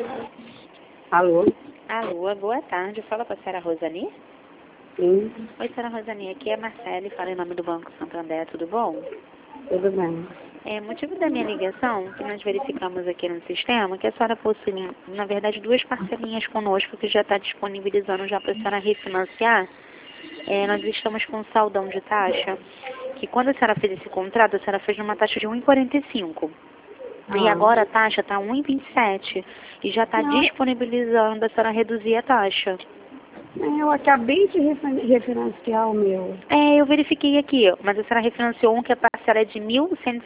Alô? Alô, boa tarde. Fala com a senhora Rosani? Sim, Oi, senhora Rosani, aqui é a Marcele, fala em nome do Banco Santander, tudo bom? tudo bem. Motivo da minha ligação, que nós verificamos aqui no sistema, que a senhora possui, na verdade, duas parcelinhas conosco que já está disponibilizando já para a senhora refinanciar. Nós estamos com um saldão de taxa, que quando a senhora fez esse contrato, a senhora fez numa taxa de 1,45. E agora a taxa está 1,27 e já está Não. disponibilizando a senhora reduzir a taxa. Eu acabei de refinanciar o meu. Eu verifiquei aqui, mas a senhora refinanciou um que a parcela é de R$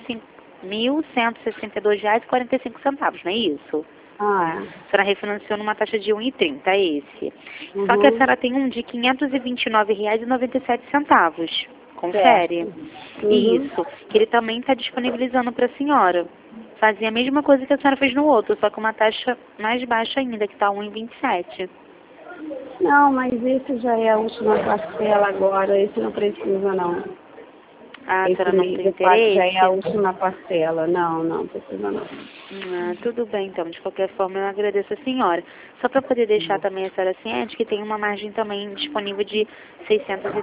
1.162,45, não é isso? Ah, A senhora refinanciou numa taxa de 1,30, é esse. é. Só que a senhora tem um de R$ 529,97. Confere. Certo. Uhum. Isso, que ele também está disponibilizando para a senhora. Fazia a mesma coisa que a senhora fez no outro, só com uma taxa mais baixa ainda, que está 1,27. Não, mas esse já é a última parcela agora, esse não precisa não. Ah, a Esse senhora não tem mês já é a interesse? última parcela. Não precisa não. Tudo bem, então. De qualquer forma, eu agradeço a senhora. Só para poder deixar também a senhora ciente que tem uma margem também disponível de R$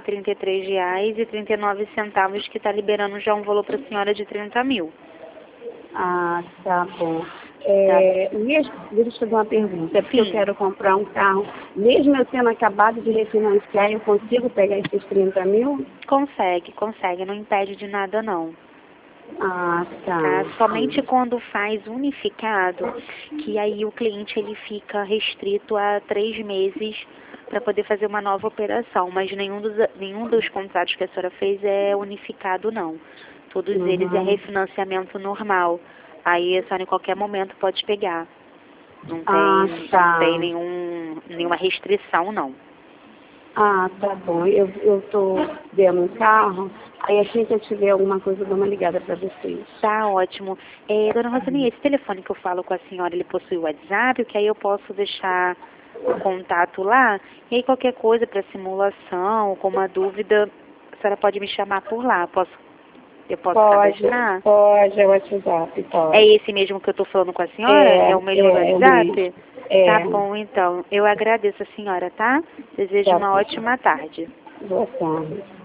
633,39 que está liberando já um valor para a senhora de 30 mil. Ah, tá bom. Tá? Deixa eu te fazer uma pergunta. É porque eu Sim, quero comprar um carro. Mesmo eu tendo acabado de refinanciar, eu consigo pegar esses 30 mil? consegue. Não impede de nada, não. Ah, tá. Tá? Somente quando faz unificado, que aí o cliente ele fica restrito a 3 meses para poder fazer uma nova operação, mas nenhum dos contratos que a senhora fez é unificado, não. Todos eles é Uhum. refinanciamento normal. Aí a senhora em qualquer momento pode pegar. Não Ah, tem, não tá. tem nenhuma restrição, não. Ah, tá bom. Eu tô vendo um carro, aí assim que eu tiver alguma coisa, eu dou uma ligada para vocês. Tá ótimo. Dona Rosane, esse telefone que eu falo com a senhora, ele possui o WhatsApp, que aí eu posso deixar o contato lá, e aí qualquer coisa para simulação, alguma dúvida, a senhora pode me chamar por lá. Eu posso cadastrar? Pode, é o WhatsApp, É pode. esse mesmo que eu estou falando com a senhora? É o mesmo do É o mesmo. WhatsApp? Tá bom, então. Eu agradeço a senhora, tá? Desejo Tá uma bom. ótima tarde. Boa tarde.